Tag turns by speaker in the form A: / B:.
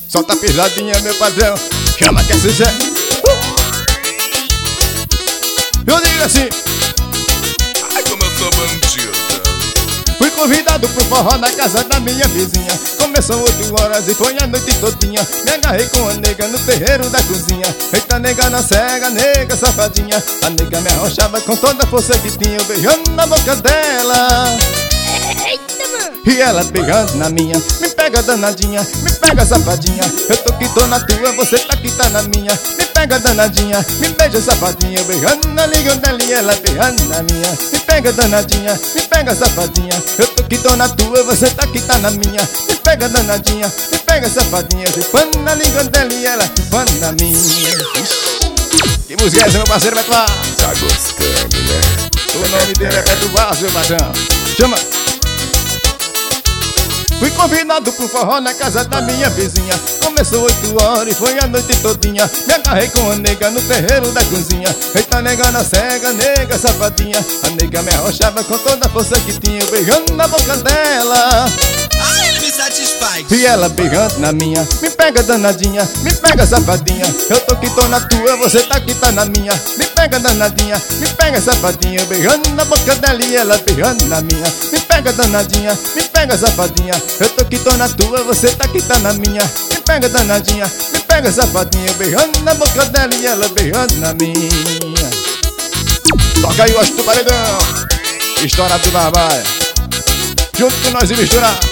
A: Solta a pisadinha, meu padrão. Chama que é sucesso. Eu digo assim:
B: ai, como eu sou bandido.
A: fui convidado pro forró na casa da minha vizinha. Começou 8 horas e foi a noite todinha. Me agarrei com a nega no terreiro da cozinha. Eita, nega na cega, nega safadinha. A nega me arrochava com toda a força que tinha, eu beijando na boca dela.
C: Eita, mano.
A: E ela pegando na minha. Me pega danadinha, me pega safadinha. Eu tô que tô na tua, você tá que tá na minha. Me pega danadinha, me beija safadinha. Eu beijando na língua dela e ela beijando na minha. Me pega danadinha, me pega safadinha. Eu tô que tô na tua, você tá que tá na minha. Me pega danadinha, me pega safadinha. Chupando na língua dela e ela chupando na minha. Que música é essa, meu parceiro Beto Vaz?
B: Tá gostando, né?
A: O nome dele é Beto Vaz, meu patrão. Chama! Fui convidado pro forró na casa da minha vizinha. Começou 8 horas e foi a noite todinha. Me agarrei com a nega no terreiro da cozinha. Eita, nega na cega, nega safadinha. A nega me arrochava com toda a força que tinha, eu beijando na boca dela.
D: Ai, ele me satisfaz.
A: E ela beijando na minha. Me pega danadinha, me pega safadinha. Eu tô que tô na tua, você tá que tá na minha. Me pega danadinha, me pega safadinha. Eu beijando na boca dela e ela beijando na minha. Me pega danadinha, me pega safadinha. Eu tô que tô na tua, você tá que tá na minha. Me pega danadinha, me pega safadinha. Eu beijando na boca dela e ela beijando na minha. Toca aí o Osso do Paredão. Estoura do Barbaia. Junto com nós e misturar.